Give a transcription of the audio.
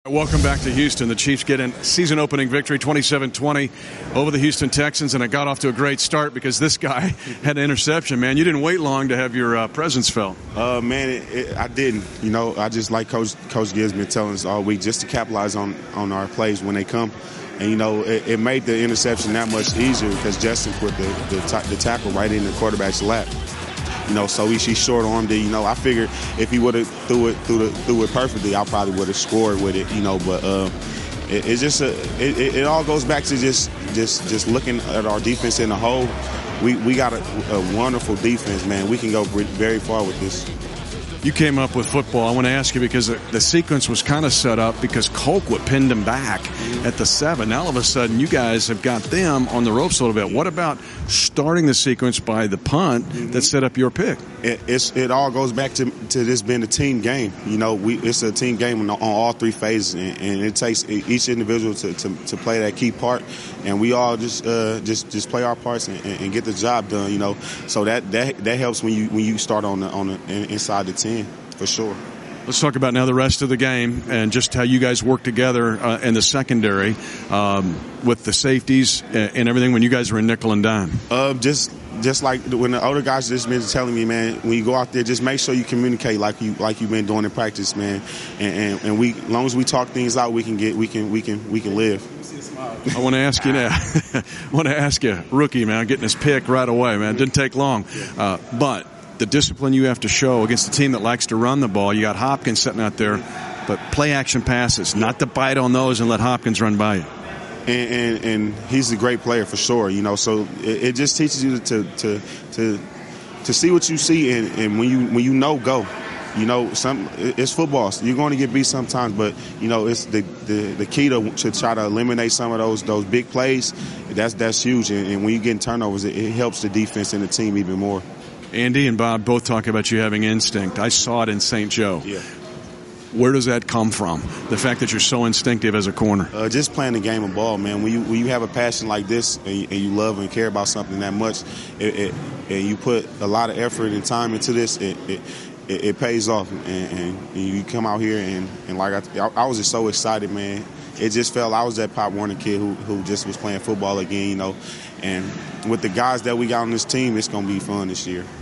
Welcome back to Houston. The Chiefs get a season-opening victory, 27-20, over the Houston Texans, and it got off to a great start because this guy had an interception. Man, you didn't wait long to have your presence felt. I didn't. You know, I just like Coach Gibbs been telling us all week, just to capitalize on our plays when they come. And, you know, it made the interception that much easier because Justin put the tackle right in the quarterback's lap. You know, so he's short-armed it. You know, I figured if he would have threw it perfectly, I probably would have scored with it. You know, but it all goes back to just looking at our defense in a whole. We got a wonderful defense, man. We can go very far with this. You came up with football. I want to ask you because the sequence was kind of set up because Colquitt pinned him back at the 7. Now all of a sudden you guys have got them on the ropes a little bit. What about starting the sequence by the punt that set up your pick? It all goes back to this being a team game. You know, it's a team game on all three phases, and it takes each individual to play that key part, and we all just play our parts and get the job done. You know, so that helps when you start on the inside the 10 for sure. Let's talk about now the rest of the game and just how you guys work together in the secondary with the safeties and everything when you guys were in nickel and dime. Just like when the older guys just been telling me, man, when you go out there, just make sure you communicate like you've been doing in practice, man. And we, as long as we talk things out, we can live. I want to ask you now. I want to ask you, rookie man, getting his pick right away, man. Didn't take long, but the discipline you have to show against a team that likes to run the ball. You got Hopkins sitting out there, but play action passes, not to bite on those and let Hopkins run by you. And he's a great player for sure, you know. So it just teaches you to see what you see, and when you know, go. You know, it's football. So you're going to get beat sometimes, but you know it's the key to try to eliminate some of those big plays. That's huge, and when you get in turnovers, it helps the defense and the team even more. Andy and Bob both talk about you having instinct. I saw it in St. Joe. Yeah. Where does that come from? The fact that you're so instinctive as a corner? Just playing the game of ball, man. When you have a passion like this and you love and care about something that much, and you put a lot of effort and time into this, it pays off. And you come out here and like I was just so excited, man. It just felt I was that Pop Warner kid who just was playing football again, you know. And with the guys that we got on this team, it's going to be fun this year.